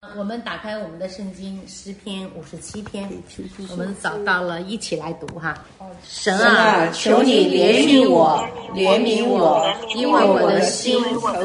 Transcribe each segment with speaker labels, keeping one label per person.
Speaker 1: 我们打开我们的圣经诗篇57篇，我们找到了，一起来读哈。神啊，求你怜悯我，怜悯我，因为我的心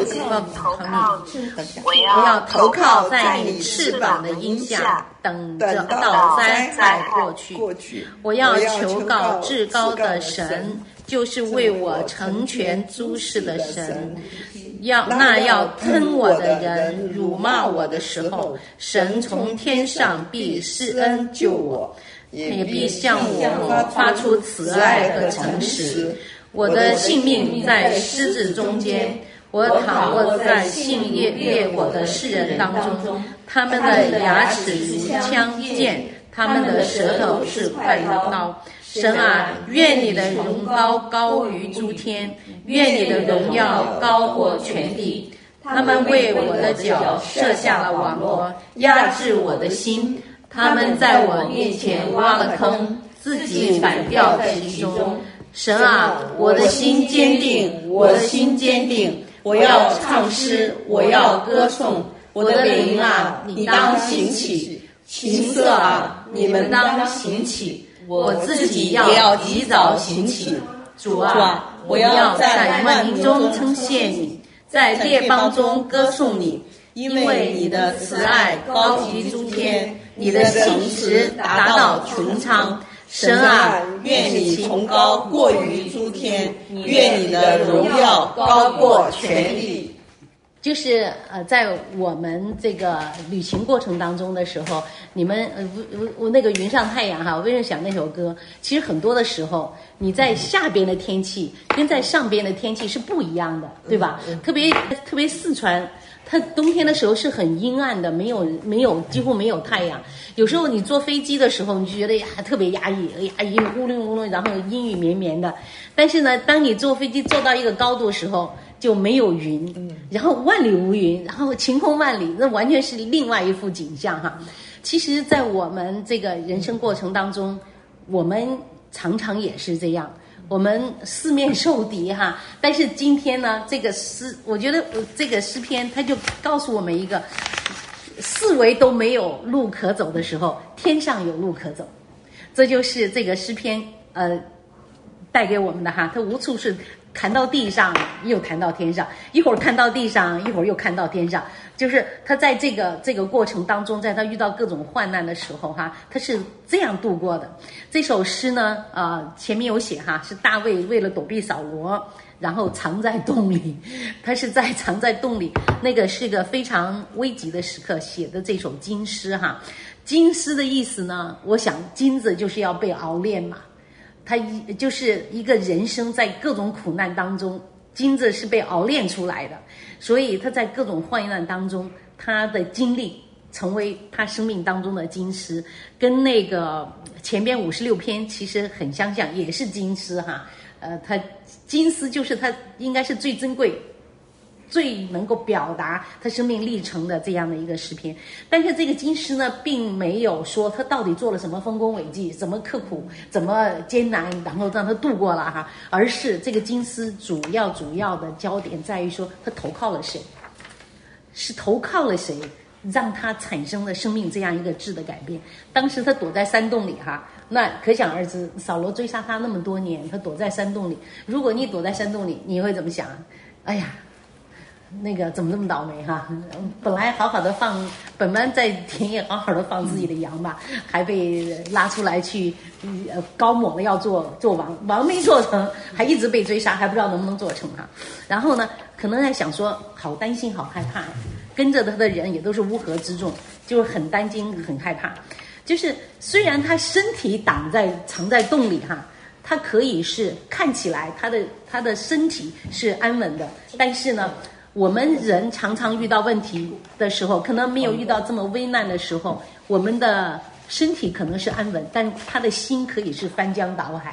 Speaker 1: 我要投靠在你翅膀的荫下，等着到灾害过去。我要求告至高的神，就是为我成全诸事的神。要吞我的人辱骂我的时候，神从天上必施恩救我，也必向我发出慈爱和诚实。我的性命在狮子中间，我躺卧在信猎我的世人当中，他们的牙齿如枪剑，他们的舌头是快刀。神啊，愿你的荣高高于诸天，愿你的荣耀高过全地。他们为我的脚设下了网罗，压制我的心。他们在我面前挖了坑，自己反掉其中。神啊，我的心坚定，我的心坚定。我要唱诗，我要歌颂。我的灵啊，你当行起；琴瑟啊，你们当行起。我自己也要及早行起。主啊，我要在万民中称谢你，在列邦中歌颂你，因为你的慈爱高及诸天，你的信实达到穹苍。神啊，愿你崇高过于诸天，愿你的荣耀高过全地。就是在我们这个旅行过程当中的时候，你们我那个云上太阳哈，我为什么想那首歌？其实很多的时候，你在下边的天气跟在上边的天气是不一样的，对吧？特别四川，它冬天的时候是很阴暗的，没有几乎没有太阳。有时候你坐飞机的时候，你就觉得呀特别压抑，乌噜乌噜，然后阴雨绵绵的。但是呢，当你坐飞机坐到一个高度的时候，就没有云，然后万里无云，然后晴空万里，那完全是另外一幅景象哈。其实在我们这个人生过程当中，我们常常也是这样，我们四面受敌哈。但是今天呢，我觉得这个诗篇它就告诉我们一个，四围都没有路可走的时候，天上有路可走。这就是这个诗篇带给我们的哈，它无处是谈到地上又谈到天上，一会儿看到地上，一会儿又看到天上，就是他在这个过程当中，在他遇到各种患难的时候哈，他是这样度过的。这首诗呢前面有写哈，是大卫为了躲避扫罗，然后藏在洞里，他是藏在洞里，那个是个非常危急的时刻写的这首金诗哈。金诗的意思呢，我想金子就是要被熬炼嘛，它就是一个人生在各种苦难当中，金子是被熬炼出来的，所以他在各种患难当中，他的经历成为他生命当中的金诗，跟那个前边56篇其实很相像，也是金诗哈。他金诗就是他应该是最珍贵、最能够表达他生命历程的这样的一个诗篇。但是这个金诗呢，并没有说他到底做了什么丰功伟绩，怎么刻苦，怎么艰难，然后让他度过了哈，而是这个金诗主要的焦点在于说他投靠了谁，是投靠了谁，让他产生了生命这样一个质的改变。当时他躲在山洞里哈，那可想而知，扫罗追杀他那么多年，他躲在山洞里。如果你躲在山洞里，你会怎么想？哎呀，那个怎么这么倒霉哈？本来好好的本来在田野好好的放自己的羊吧，还被拉出来去高抹了要做王没做成，还一直被追杀，还不知道能不能做成哈。然后呢，可能在想说，好担心，好害怕，跟着他的人也都是乌合之众，就是很担心，很害怕。就是虽然他身体藏在洞里哈，他可以是看起来他的身体是安稳的，但是呢，我们人常常遇到问题的时候，可能没有遇到这么危难的时候，我们的身体可能是安稳，但他的心可以是翻江倒海。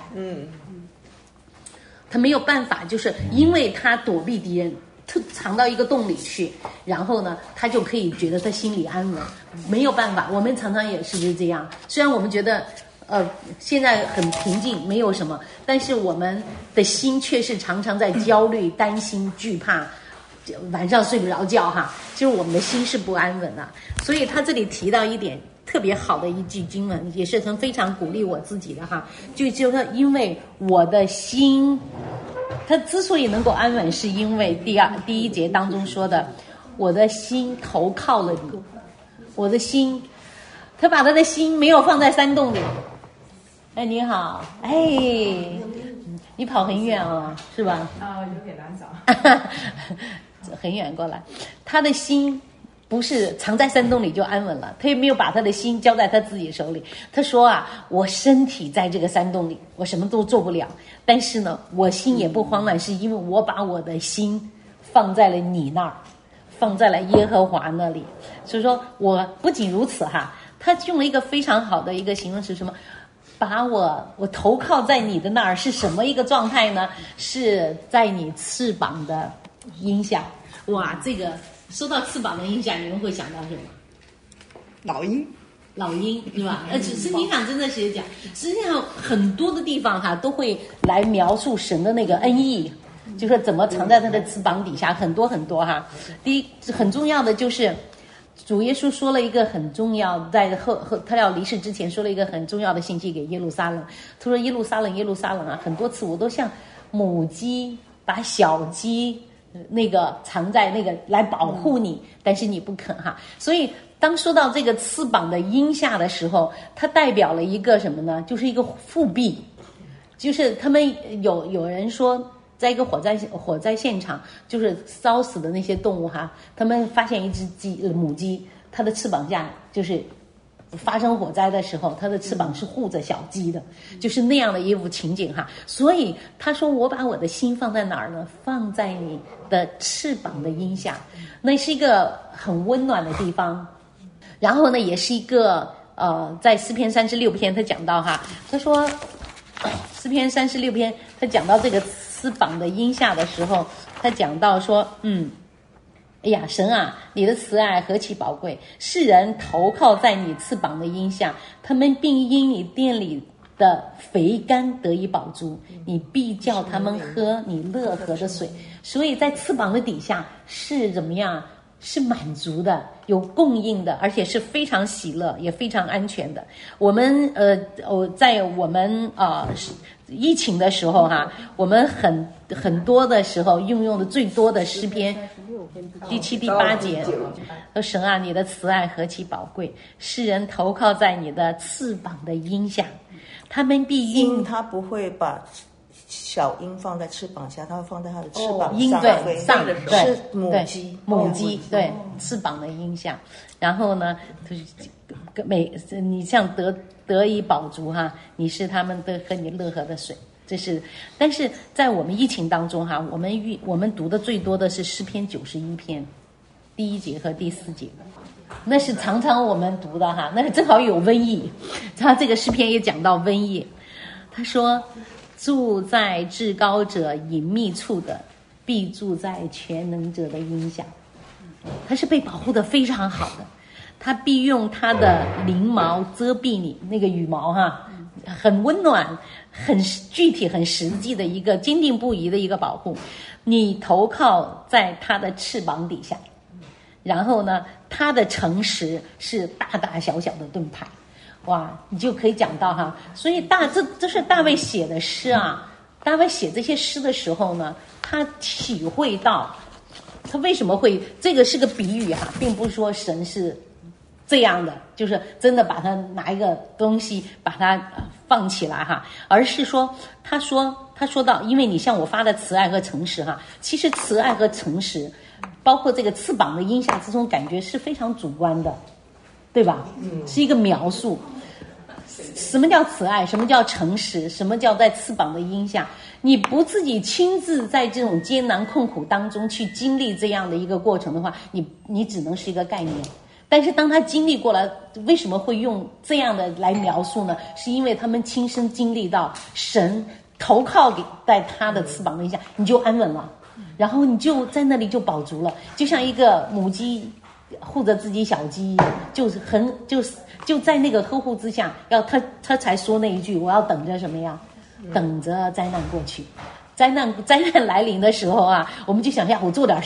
Speaker 1: 他没有办法，就是因为他躲避敌人，他藏到一个洞里去，然后呢，他就可以觉得他心里安稳。没有办法，我们常常也是不是这样？虽然我们觉得现在很平静，没有什么，但是我们的心却是常常在焦虑、担心、惧怕， 晚上睡不着觉哈，就是我们的心是不安稳啊。所以他这里提到一点特别好的一句经文，也是非常鼓励我自己的哈，就是说因为我的心，他之所以能够安稳，是因为第一节当中说的，我的心投靠了你，我的心，他把他的心没有放在山洞里。哎，你好，哎，你跑很远哦，是吧？
Speaker 2: 有点难找。
Speaker 1: 很远过来，他的心不是藏在山洞里就安稳了，他也没有把他的心交在他自己手里。他说啊，我身体在这个山洞里，我什么都做不了，但是呢，我心也不慌乱，是因为我把我的心放在了你那儿，放在了耶和华那里。所以说我不仅如此哈，他用了一个非常好的一个形容词，什么？把我投靠在你的那儿是什么一个状态呢？是在你翅膀的荫下。哇，这个说到翅膀的荫下，你们会想到什么？
Speaker 3: 老鹰
Speaker 1: 是吧？圣经上真的是讲，实际上很多的地方哈都会来描述神的那个恩义，就说怎么藏在他的翅膀底下，很多很多哈。第一很重要的就是主耶稣说了一个很重要，在他要离世之前说了一个很重要的信息给耶路撒冷。他说耶路撒冷啊，很多次我都像母鸡把小鸡那个藏在那个来保护你，但是你不肯哈。所以当说到这个翅膀的荫下的时候，它代表了一个什么呢？就是一个复辟，就是他们有人说，在一个火灾现场，就是烧死的那些动物哈，他们发现一只母鸡，它的翅膀下就是发生火灾的时候，它的翅膀是护着小鸡的，就是那样的一幅情景哈。所以他说我把我的心放在哪儿呢？放在你的翅膀的荫下，那是一个很温暖的地方。然后呢，也是一个在诗篇36篇他讲到哈，他说诗篇36篇他讲到这个翅膀的荫下的时候，他讲到说哎呀，神啊，你的慈爱何其宝贵！世人投靠在你翅膀的荫下，他们并因你殿里的肥甘得以饱足，你必叫他们喝你乐河的水。所以在翅膀的底下是怎么样？是满足的，有供应的，而且是非常喜乐，也非常安全的。我们在我们疫情的时候哈，我们很多的时候运用的最多的诗篇第7、第8节，说神啊，你的慈爱何其宝贵！世人投靠在你的翅膀的荫下，他们必因
Speaker 3: 他不会把小鹰放在翅膀下，它会放在它的翅膀
Speaker 1: 鹰对上
Speaker 3: 是母鸡
Speaker 1: 对翅膀的荫下。然后呢，你像得以饱足哈，你是他们的喝你乐河的水。这是，但是在我们疫情当中哈，我们读的最多的是诗篇91篇第1节和第4节，那是常常我们读的哈，那是正好有瘟疫。他这个诗篇也讲到瘟疫，他说住在至高者隐秘处的，必住在全能者的荫下。他是被保护的非常好的，他必用他的翎毛遮蔽你，那个羽毛哈，很温暖，很具体很实际的一个坚定不移的一个保护。你投靠在他的翅膀底下，然后呢，他的诚实是大大小小的盾牌。哇，你就可以讲到哈，所以这是大卫写的诗啊。大卫写这些诗的时候呢，他体会到他为什么会，这个是个比喻哈，并不是说神是这样的，就是真的把它拿一个东西把它放起来哈，而是说他说到，因为你向我发的慈爱和诚实哈，其实慈爱和诚实，包括这个翅膀的荫下这种感觉是非常主观的，对吧？是一个描述。什么叫慈爱？什么叫诚实？什么叫在翅膀的荫下？你不自己亲自在这种艰难困苦当中去经历这样的一个过程的话，你只能是一个概念。但是当他经历过了，为什么会用这样的来描述呢？是因为他们亲身经历到神投靠在他的翅膀的荫下，你就安稳了，然后你就在那里就饱足了，就像一个母鸡护着自己小鸡，就在那个呵护之下，他才说那一句，我要等着什么呀？等着灾难过去。灾难来临的时候啊，我们就想一下，我做点啥？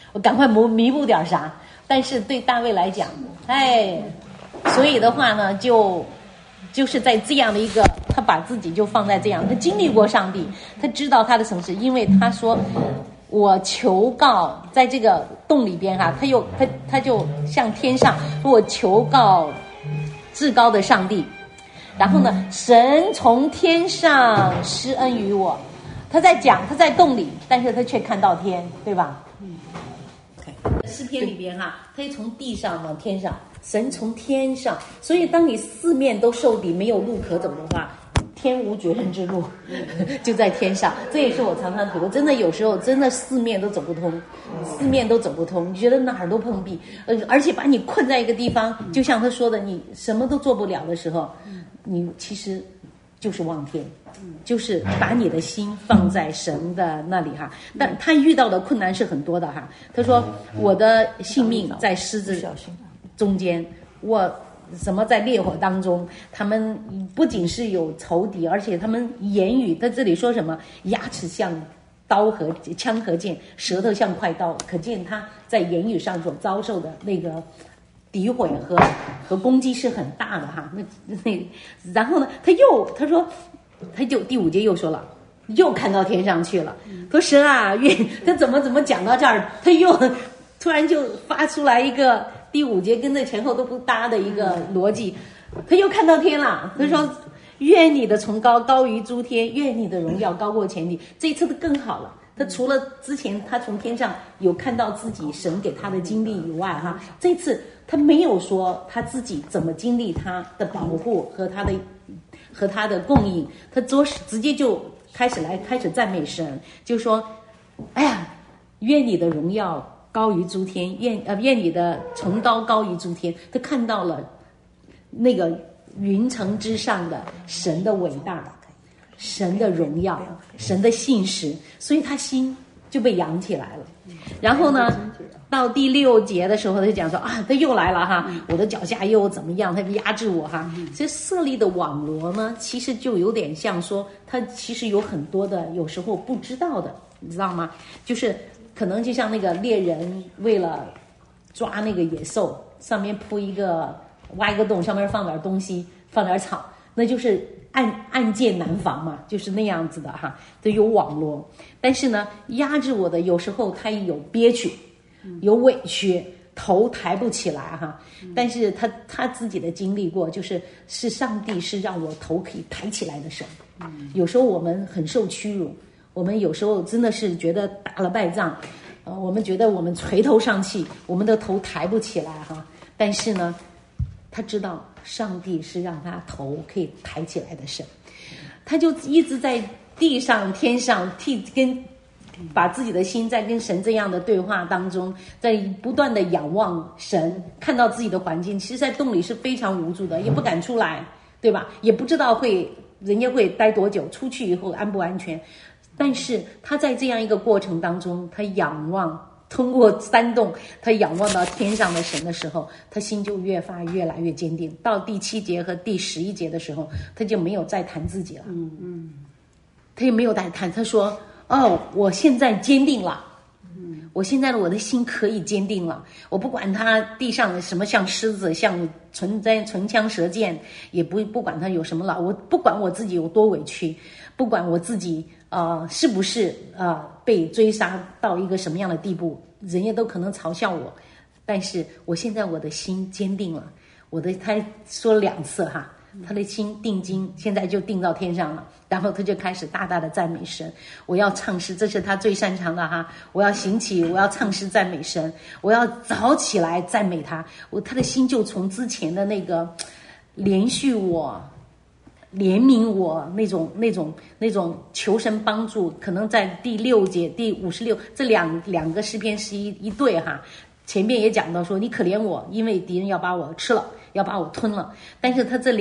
Speaker 1: 我赶快弥补点啥。但是对大卫来讲，所以的话呢，就是在这样的一个，他把自己就放在这样，他经历过上帝，他知道他的城市，因为他说我求告在这个洞里边哈，他就向天上说我求告至高的上帝，然后呢，神从天上施恩于我。他在讲他在洞里，但是他却看到天，对吧？诗篇里边哈，他就从地上往天上，神从天上，所以当你四面都受敌，没有路可走的话，天无绝人之路，就在天上。这也是我常常体会，真的有时候真的四面都走不通，你觉得哪儿都碰壁，而且把你困在一个地方，就像他说的，你什么都做不了的时候，你其实就是望天，就是把你的心放在神的那里哈。但他遇到的困难是很多的哈。他说我的性命在狮子中间，我什么在烈火当中，他们不仅是有仇敌，而且他们言语，他这里说什么牙齿像刀和枪和剑，舌头像快刀，可见他在言语上所遭受的那个诋毁和攻击是很大的哈。然后呢，他说他就第5节又说了，又看到天上去了，说神啊，他怎么讲到这儿，他又突然就发出来一个第5节跟那前后都不搭的一个逻辑，他又看到天了，他说愿你的崇高高于诸天，愿你的荣耀高过前地。这一次的更好了，他除了之前他从天上有看到自己神给他的经历以外哈，这次他没有说他自己怎么经历他的保护和他的供应，他直接就开始赞美神，就说哎呀，愿你的荣耀高于诸天，愿你的崇高高于诸天。他看到了那个云层之上的神的伟大，神的荣耀，神的信实，所以他心就被扬起来了。然后呢，到第6节的时候，他就讲说啊，他又来了哈，我的脚下又怎么样，他压制我哈。这设立的网罗呢，其实就有点像说，他其实有很多的有时候不知道的，你知道吗？就是可能就像那个猎人为了抓那个野兽，上面挖一个洞，上面放点东西，放点草，那就是暗箭难防嘛，就是那样子的哈，都有网络。但是呢，压制我的有时候他有憋屈，有委屈，头抬不起来哈。但是他自己的经历过，是上帝是让我头可以抬起来的神。有时候我们很受屈辱，我们有时候真的是觉得打了败仗，我们觉得我们垂头丧气，我们的头抬不起来哈。但是呢，他知道上帝是让他头可以抬起来的神，他就一直在地上天上把自己的心在跟神这样的对话当中，在不断的仰望神，看到自己的环境，其实在洞里是非常无助的，也不敢出来，对吧？也不知道人家会待多久，出去以后安不安全。但是他在这样一个过程当中，他仰望，通过山洞，他仰望到天上的神的时候，他心就越来越坚定。到第7节和第11节的时候，他就没有再谈自己了。他也没有再谈，他说：“哦，我现在坚定了。我现在我的心可以坚定了。我不管他地上的什么像狮子，像唇枪舌剑，也不管他有什么了。我不管我自己有多委屈，不管我自己是不是被追杀到一个什么样的地步，人家都可能嘲笑我，但是我现在我的心坚定了。他说了2次哈，他的心定睛，现在就定到天上了。然后他就开始大大的赞美神，我要唱诗，这是他最擅长的哈。我要行起，我要唱诗赞美神，我要早起来赞美他。他的心就从之前的那个连续我、怜悯我那种求神帮助，可能在第6节、第56这两个诗篇是一对哈。前面也讲到说，你可怜我，因为敌人要把我吃了，要把我吞了。但是他这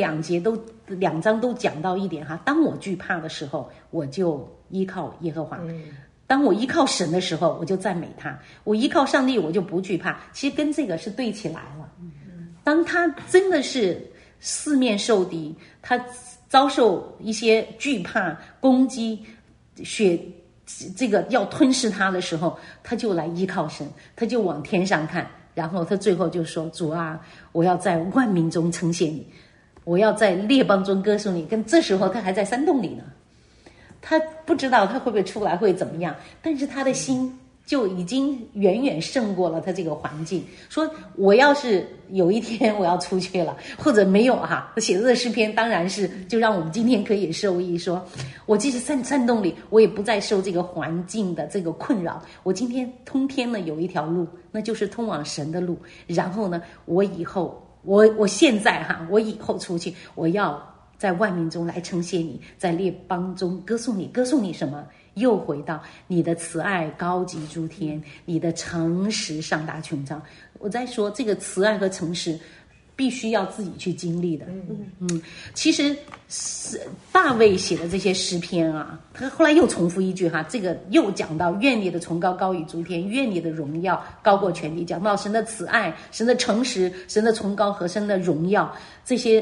Speaker 1: 2章都讲到一点哈，当我惧怕的时候，我就依靠耶和华。当我依靠神的时候，我就赞美他。我依靠上帝，我就不惧怕。其实跟这个是对起来了。当他真的是四面受敌，他遭受一些惧怕、攻击、 这个要吞噬他的时候，他就来依靠神，他就往天上看，然后他最后就说：主啊，我要在万民中称谢你，我要在列邦中歌颂你。跟这时候他还在山洞里呢，他不知道他会不会出来会怎么样，但是他的心就已经远远胜过了他这个环境。说我要是有一天我要出去了，或者没有哈，写的这诗篇当然是就让我们今天可以受益，说我即使在山洞里，我也不再受这个环境的这个困扰。我今天通天呢有一条路，那就是通往神的路。然后呢，我以后我现在哈，我以后出去，我要在万民中来称谢你，在列邦中歌颂你。歌颂你什么？又回到你的慈爱高及诸天，你的诚实上达穹苍。我在说这个慈爱和诚实必须要自己去经历的。其实大卫写的这些诗篇啊，他后来又重复一句哈，这个又讲到愿你的崇高高于诸天，愿你的荣耀高过全地，讲到神的慈爱、神的诚实、神的崇高和神的荣耀，这些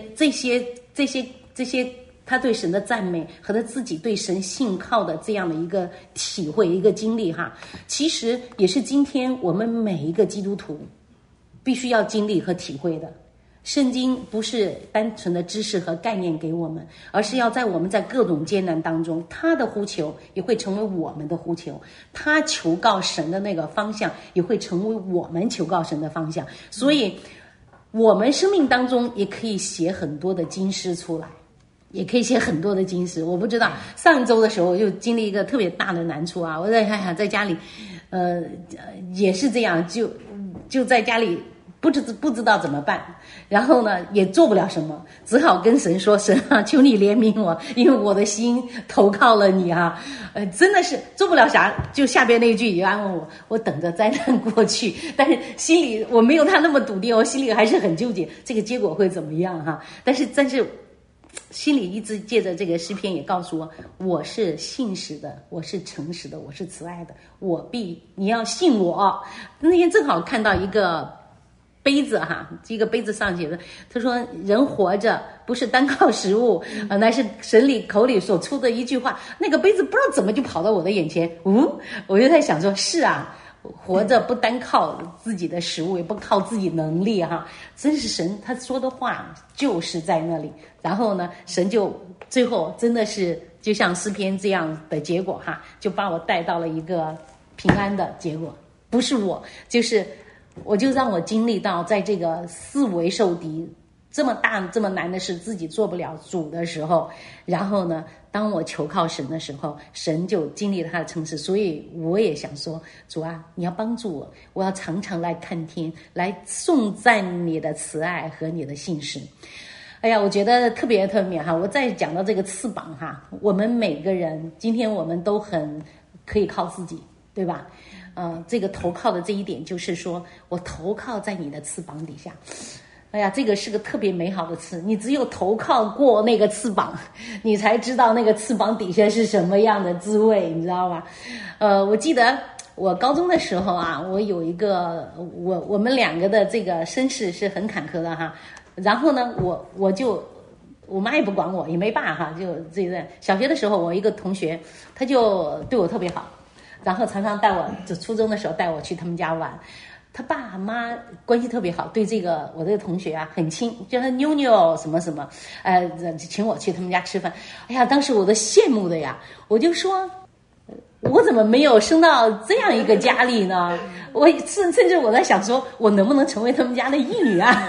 Speaker 1: 他对神的赞美和他自己对神信靠的这样的一个体会、一个经历哈，其实也是今天我们每一个基督徒必须要经历和体会的。圣经不是单纯的知识和概念给我们，而是要在我们在各种艰难当中，他的呼求也会成为我们的呼求，他求告神的那个方向也会成为我们求告神的方向。所以我们生命当中也可以写很多的经诗出来，也可以写很多的经诗。我不知道上周的时候我就经历一个特别大的难处啊，我在家里也是这样，就在家里不知道怎么办，然后呢也做不了什么，只好跟神说：神啊，求你怜悯我，因为我的心投靠了你啊。真的是做不了啥，就下边那一句也安慰我，我等着灾难过去。但是心里我没有他那么笃定，我心里还是很纠结这个结果会怎么样哈。但是心里一直借着这个诗篇也告诉我，我是信实的，我是诚实的，我是慈爱的，你要信我。那天正好看到一个杯子哈，这个杯子上写的，他说人活着不是单靠食物，乃是神口里所出的一句话。那个杯子不知道怎么就跑到我的眼前，我就在想说，是啊，活着不单靠自己的食物，也不靠自己能力哈，真是神他说的话就是在那里。然后呢，神就最后真的是就像诗篇这样的结果哈，就把我带到了一个平安的结果。不是我就让我经历到在这个四围受敌这么大这么难的事自己做不了主的时候，然后呢当我求靠神的时候，神就经历了他的诚实。所以我也想说，主啊，你要帮助我，我要常常来看天，来颂赞你的慈爱和你的信实。哎呀，我觉得特别特别哈！我再讲到这个翅膀哈，我们每个人今天我们都很可以靠自己，对吧？这个投靠的这一点就是说我投靠在你的翅膀底下。哎呀，这个是个特别美好的词，你只有投靠过那个翅膀，你才知道那个翅膀底下是什么样的滋味，你知道吗？我记得我高中的时候啊，我有一个我们两个的这个身世是很坎坷的哈。然后呢，我妈也不管我，也没爸哈，就这个小学的时候，我一个同学他就对我特别好，然后常常就初中的时候带我去他们家玩。他爸妈关系特别好，对我这个同学啊很亲，叫他妞妞什么什么，请我去他们家吃饭。哎呀，当时我都羡慕的呀，我就说，我怎么没有生到这样一个家里呢？我甚至我在想说，我能不能成为他们家的义女啊？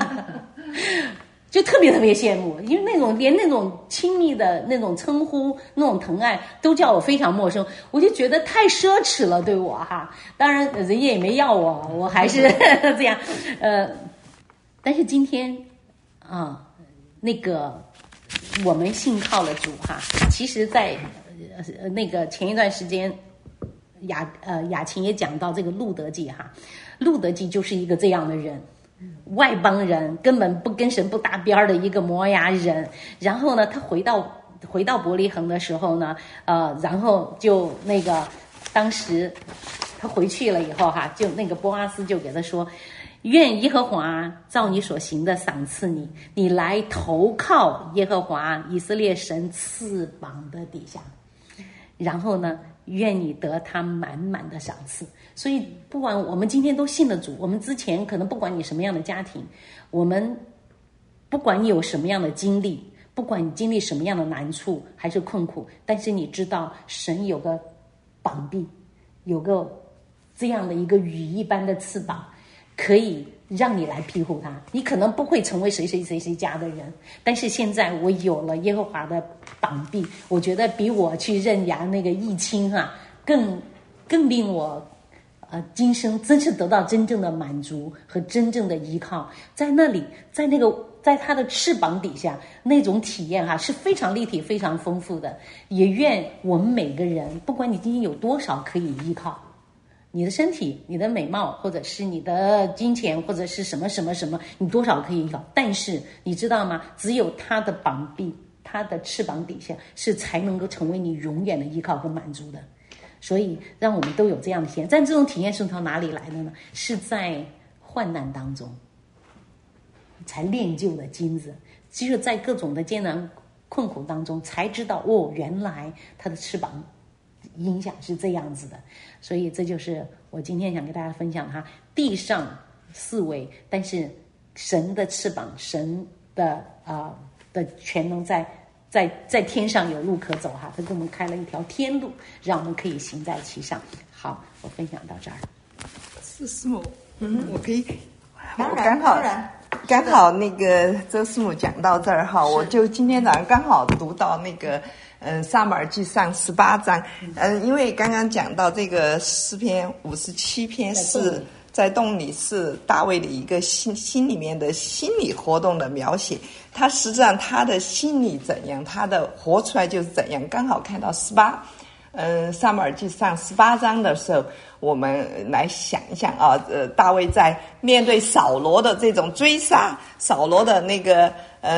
Speaker 1: 就特别特别羡慕，因为连那种亲密的那种称呼、那种疼爱都叫我非常陌生，我就觉得太奢侈了，对我哈。当然人家也没要我还是这样。但是今天那个我们信靠了主哈，其实在那个前一段时间雅琴也讲到这个路德记哈，路德记就是一个这样的人。外邦人根本不跟神不搭边的一个摩押人，然后呢，他回到伯利恒的时候呢，然后就那个当时他回去了以后哈，就那个波阿斯就给他说，愿耶和华照你所行的赏赐你，你来投靠耶和华以色列神翅膀的底下。 然后呢，愿你得他满满的赏赐。所以不管我们今天都信了主，我们之前可能不管你什么样的家庭，我们不管你有什么样的经历，不管你经历什么样的难处还是困苦，但是你知道神有个膀臂，有个这样的一个羽一般的翅膀，可以让你来庇护他。你可能不会成为谁家的人，但是现在我有了耶和华的膀臂，我觉得比我去认养那个义亲更令我今生真是得到真正的满足和真正的依靠。在那里，在他的翅膀底下，那种体验是非常立体非常丰富的。也愿我们每个人，不管你今天有多少可以依靠，你的身体，你的美貌，或者是你的金钱，或者是什么什么什么，你多少可以依靠，但是你知道吗？只有他的膀臂，他的翅膀底下，是才能够成为你永远的依靠和满足的。所以让我们都有这样的体验。但这种体验是从哪里来的呢？是在患难当中才练就的金子，只有在各种的艰难困苦当中才知道，原来他的翅膀影响是这样子的。所以这就是我今天想跟大家分享地上四维，但是神的翅膀，神的全能在天上有路可走他给我们开了一条天路，让我们可以行在其上。好，我分享到这儿。
Speaker 4: 是师母，我可以，我刚好那个周师母讲到这儿我就今天早上刚好读到那个撒母耳记上18章，因为刚刚讲到这个诗篇57篇是在洞里，是大卫的一个心里面的心理活动的描写。他实际上他的心理怎样，他的活出来就是怎样。刚好看到撒母耳记上18章的时候，我们来想一想大卫在面对扫罗的这种追杀，扫罗的那个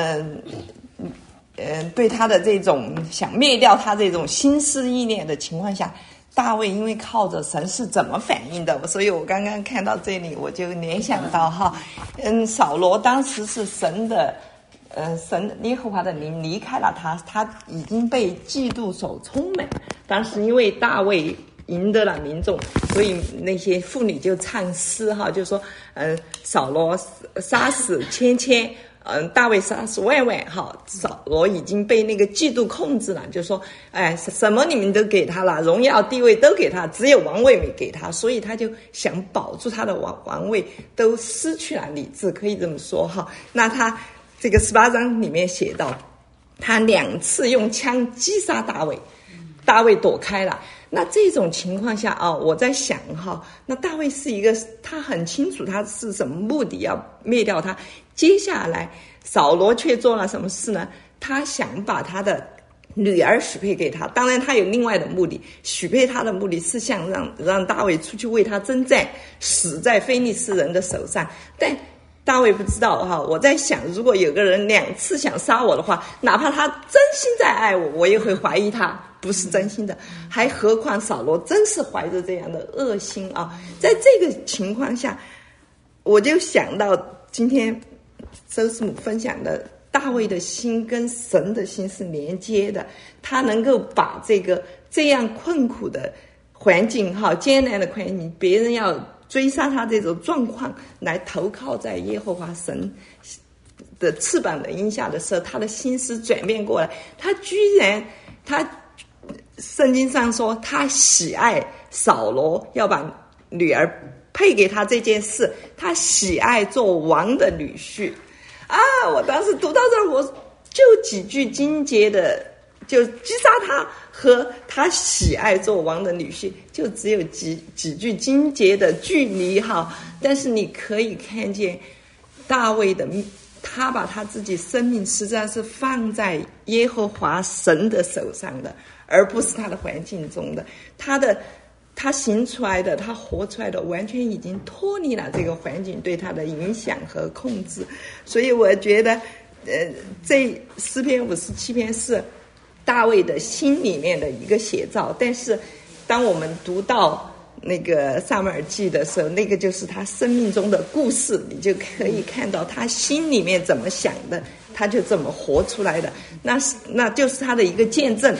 Speaker 4: 对他的这种想灭掉他这种心思意念的情况下，大卫因为靠着神是怎么反应的。所以我刚刚看到这里，我就联想到扫罗当时是神耶和华的灵离开了他，他已经被嫉妒所充满。当时因为大卫赢得了民众，所以那些妇女就唱诗就说扫罗杀死千千，大卫杀死万万，扫罗已经被那个嫉妒控制了，就说什么你们都给他了，荣耀地位都给他，只有王位没给他，所以他就想保住他的王位，都失去了理智，可以这么说那他这个18章里面写到，他2次用枪击杀大卫，大卫躲开了。那这种情况下我在想那大卫是一个，他很清楚他是什么目的要灭掉他。接下来扫罗却做了什么事呢？他想把他的女儿许配给他，当然他有另外的目的，许配他的目的是想让大卫出去为他征战，死在非利士人的手上。但大卫不知道我在想，如果有个人2次想杀我的话，哪怕他真心在爱我，我也会怀疑他不是真心的，还何况扫罗真是怀着这样的恶心在这个情况下，我就想到今天周师母分享的，大卫的心跟神的心是连接的，他能够把这样困苦的环境艰难的环境，别人要追杀他这种状况，来投靠在耶和华神的翅膀的荫下的时候，他的心思转变过来，他居然圣经上说他喜爱扫罗要把女儿配给他这件事，他喜爱做王的女婿我当时读到这儿，我就几句经节的就击杀他和他喜爱做王的女婿，就只有几句经节的距离但是你可以看见大卫的，他把他自己生命实际上是放在耶和华神的手上的，而不是他的环境中的。他行出来的，他活出来的，完全已经脱离了这个环境对他的影响和控制。所以我觉得这诗篇57篇是大卫的心里面的一个写照，但是当我们读到那个撒母耳记的时候，那个就是他生命中的故事，你就可以看到他心里面怎么想的，他就怎么活出来的，那就是他的一个见证。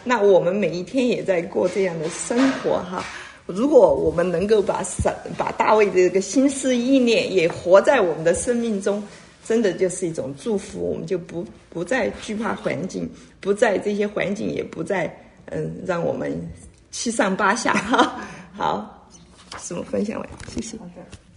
Speaker 4: 那我们每一天也在过这样的生活哈。如果我们能够把大卫的这个心思意念也活在我们的生命中，真的就是一种祝福，我们就不再惧怕环境，不在这些环境也不再让我们七上八下哈。好，师母分享完，谢谢。
Speaker 3: 好的。